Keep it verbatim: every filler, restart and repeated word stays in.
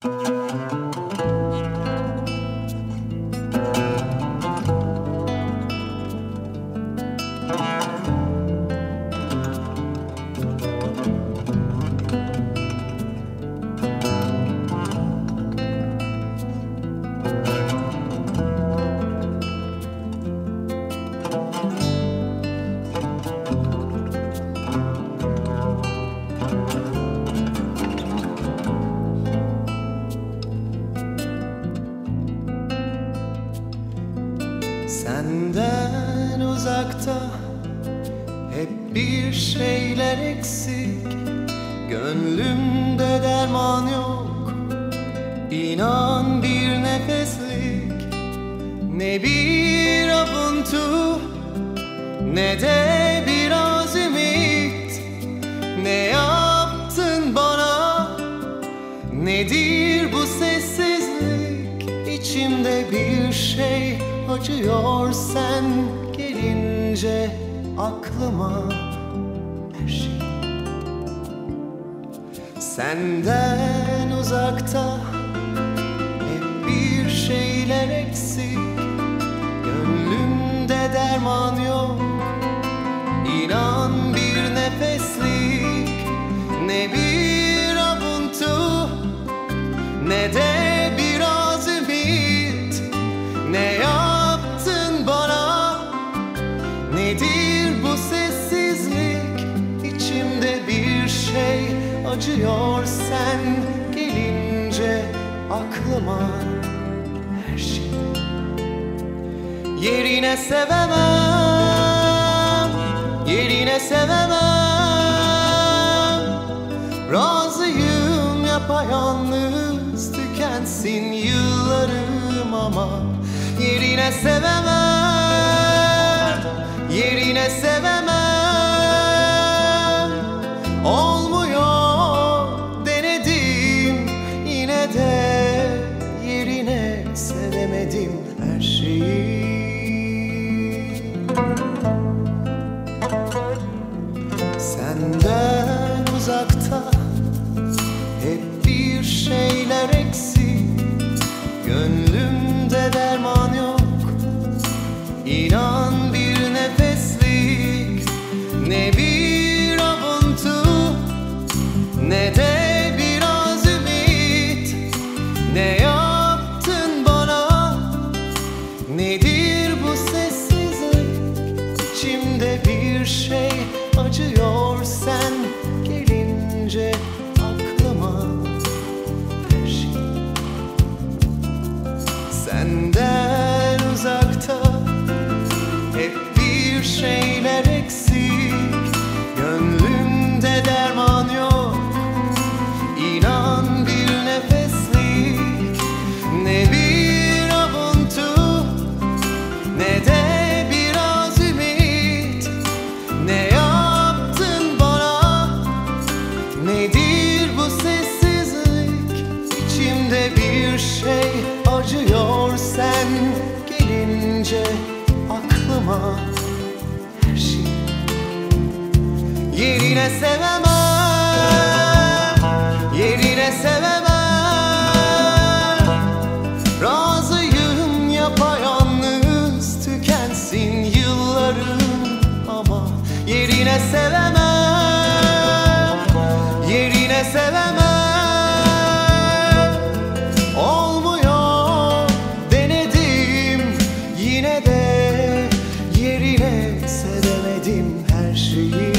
Senden uzakta hep bir şeyler eksik. Gönlümde derman yok, İnan bir nefeslik. Ne bir avuntu, ne de biraz ümit. Ne yaptın bana, nedir bu sessizlik? İçimde bir şey acıyor sen gelince aklıma her şey. Senden uzakta hep bir şeyler eksik. Gönlümde derman yok, İnan bir nefeslik. Ne bir avuntu, ne de biraz ümit. Ne yaptın bana, nedir bu sessizlik? İçimde bir şey acıyor sen gelince aklıma her şey. Yerine sevemem, yerine sevemem. Razıyım yapayalnız tükensin yıllarım ama yerine sevemem, yerine sevemem. Olmuyor denedim, yine de yerine sevemedim her şeyi. Senden uzakta hep bir şeyler eksik. Gönlümde derman yok, İnan bir nefeslik. Ne bir avuntu, ne de biraz ümit. Ne yaptın bana, nedir bu sessizlik? İçimde bir şey acıyor sen gelince aklıma her şey. Senden uzakta hep bir şeyler eksik. Gönlümde derman yok, İnan bir nefeslik. Ne bir avuntu, ne de biraz ümit. Ne yaptın bana, nedir bu sessizlik? İçimde bir şey acıyor sen gelince aklıma her şey. Yerine sevemem, yerine sevemem. Razıyım yapayalnız tükensin yıllarım ama yerine sevemem, yerine sevemem. Olmuyor denedim, yine de yerine sevemedim her şeyi.